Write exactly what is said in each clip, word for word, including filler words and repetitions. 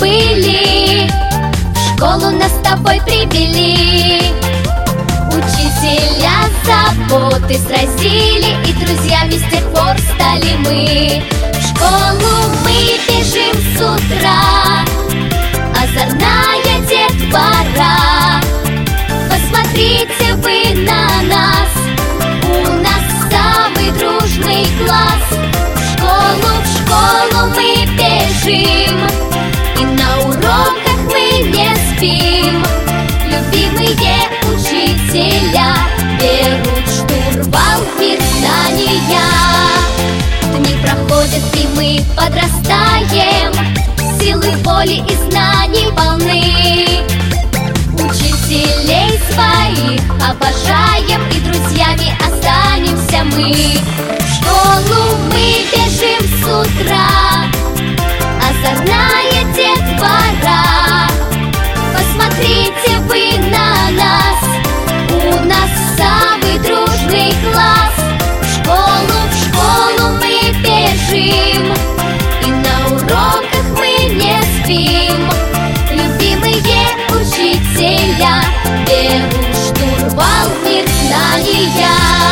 были, в школу нас с тобой привели. Учителя заботы сразили, и друзьями с тех пор стали мы. В школу мы бежим с утра, озорная детвора. Посмотрите вы на нас, у нас самый дружный класс. В школу, в школу мы бежим, и на уроках мы не спим. Любимые учителя берут штурвал в мир знания. Дни проходят, и мы подрастаем, силы воли и знаний полны. Учителей своих обожаем, и друзьями останемся мы. В школу мы бежим с утра, озорная детвора. Посмотрите вы на нас, у нас самый дружный класс. В школу, в школу мы бежим, и на уроках мы не спим. Любимые учителя берут штурвал в мир знания.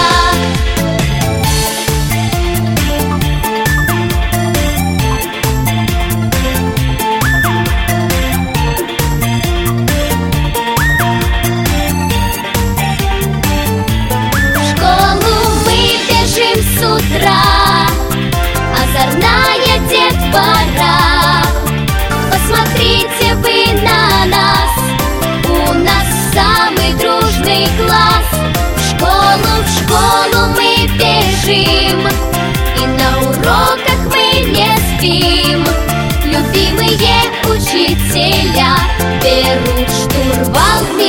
С утра, озорная детвора. Посмотрите вы на нас, у нас самый дружный класс. В школу, в школу мы бежим, и на уроках мы не спим. Любимые учителя берут штурвал